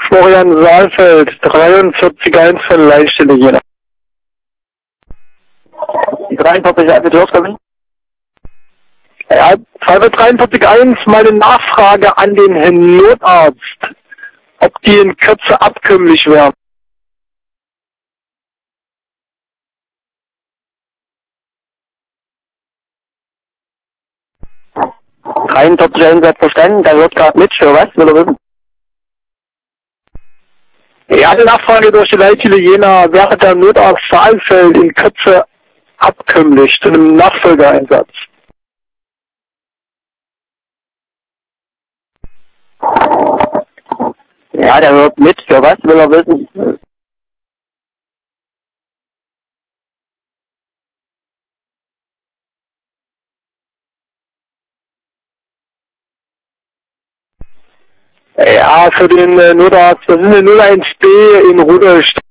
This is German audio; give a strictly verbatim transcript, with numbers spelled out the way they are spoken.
Florian Saalfeld, dreiundvierzig eins von Leitstelle Jena. dreiundvierzig eins, bitte aufkommen. Ja, dreiundvierzig eins, meine Nachfrage an den Herrn Notarzt, ob die in Kürze abkömmlich wären. dreiundvierzig eins hat verstanden, da wird gerade mit, für was, will er wissen? Ja, die Nachfrage durch die Leitstelle Jena, wäre der Notarzt Saalfeld in Kürze abkömmlich zu einem Nachfolgeeinsatz? Ja, der wird mit, für was, will er wissen? Ja, für den äh, Notarzt, das ist eine null eins B in Rudolstadt.